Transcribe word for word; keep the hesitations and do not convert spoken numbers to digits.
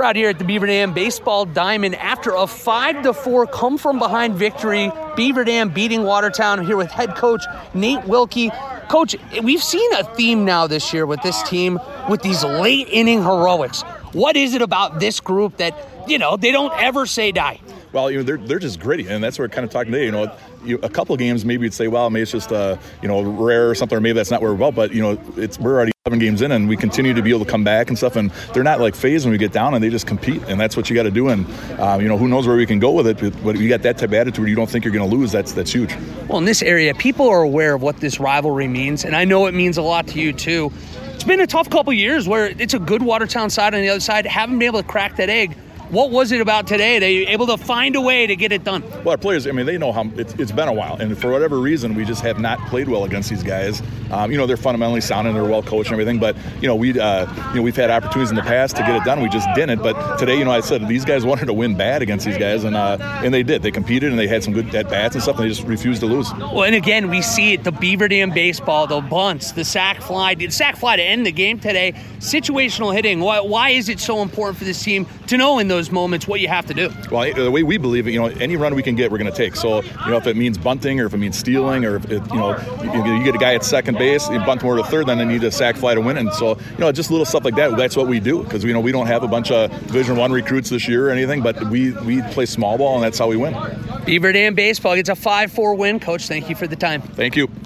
We're out here at the Beaver Dam Baseball Diamond after a five to four come-from-behind victory. Beaver Dam beating Watertown. I'm here with head coach Nate Wilkie. Coach, we've seen a theme now this year with this team with these late-inning heroics. What is it about this group that, you know, they don't ever say die? Well, you know, they're they're just gritty, and that's what we're kind of talking today. You know, you, a couple of games maybe you'd say, well, maybe it's just uh, you know, rare or something, or maybe that's not where we're about. But you know, it's we're already seven games in, and we continue to be able to come back and stuff. And they're not like phased when we get down, and they just compete, and that's what you got to do. And um, you know, who knows where we can go with it? But you got that type of attitude where you don't think you're going to lose. That's that's huge. Well, in this area, people are aware of what this rivalry means, and I know it means a lot to you too. It's been a tough couple years where it's a good Watertown side on the other side. Haven't been able to crack that egg. What was it about today? They able to find a way to get it done? Well, our players, I mean, they know how it's, it's been a while, and for whatever reason, we just have not played well against these guys. Um, you know, they're fundamentally sound and they're well coached and everything, but you know, we, uh, you know, we've had opportunities in the past to get it done. We just didn't. But today, you know, I said these guys wanted to win bad against these guys, and uh, and they did. They competed and they had some good at bats and stuff, and they just refused to lose. Well, and again, we see it: the Beaver Dam baseball, the bunts, the sac fly, the sac fly to end the game today. Situational hitting. Why, why is it so important for this team to know in those moments what you have to do? Well, the way we believe it, you know, any run we can get, we're going to take. So, you know, if it means bunting or if it means stealing or if it, you know, you, you get a guy at second base, you bunt more to third, then they need a sac fly to win. And so, you know, just little stuff like that. That's what we do because, you know, we don't have a bunch of Division One recruits this year or anything, but we, we play small ball and that's how we win. Beaver Dam baseball gets a five four win. Coach, thank you for the time. Thank you.